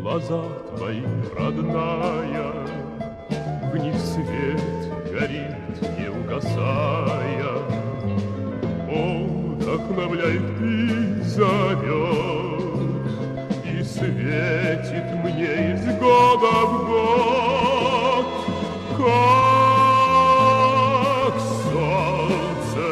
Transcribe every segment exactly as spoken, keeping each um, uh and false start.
глаза твои, родная, в них свет горит, не угасая. Он вдохновляет и зовет, и светит мне из года в год, как солнце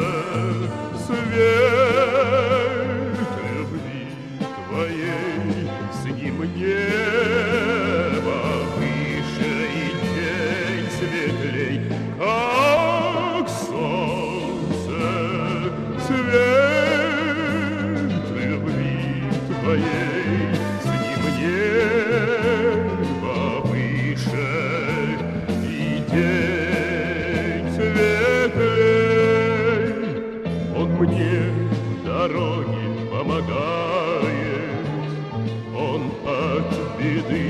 свет любви твоей. С ним небо выше и день светлей, как солнце свет любви твоей. С ним небо выше и день светлей. Он мне дороги помогает, он от беды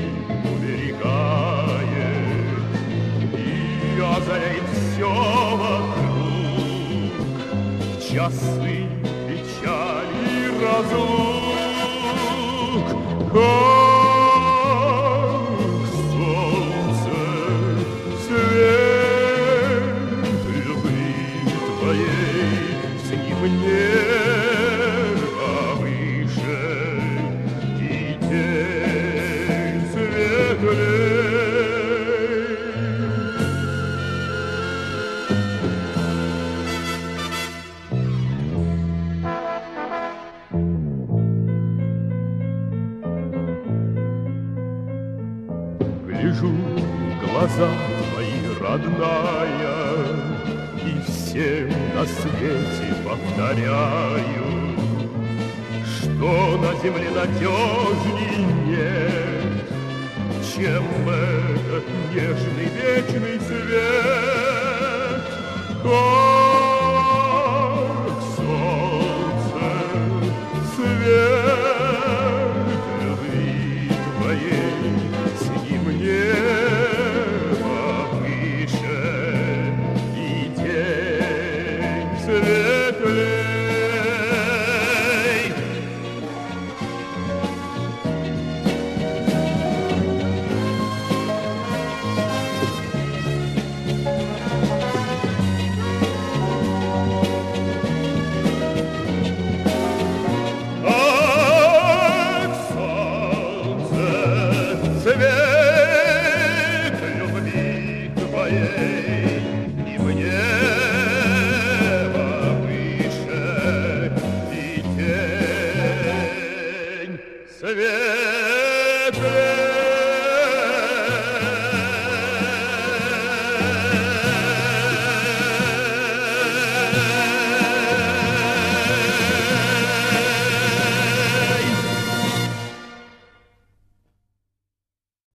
уберегает и озаряет все вокруг в часы печали и разлук, как солнце свет любви твоей. С ним небо выше и день светлей. Гляжу в глаза твои, родная, и всем на свете повторяю, что на земле надежней нет, чем этот нежный вечный свет. Как солнце свет любви твоей. С ним небо выше и день светлей. Как солнце свет любви твоей, и мне выше и день свет.